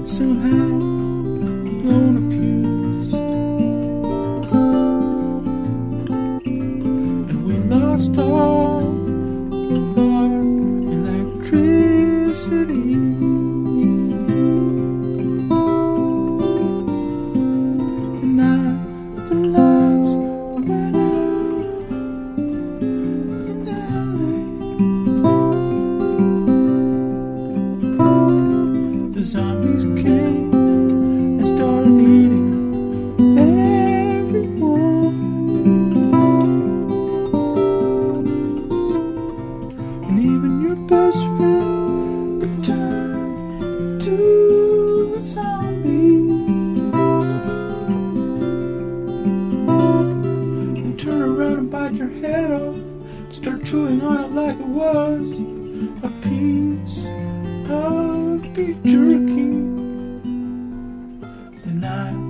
had somehow blown a fuse, and we lost all of our electricity. The night the lights went out in LA, the zombies came and started eating everyone, and even your best friend returned to a zombie, and turn around and bite your head off, start chewing on it like it was a piece of beef jerky. The night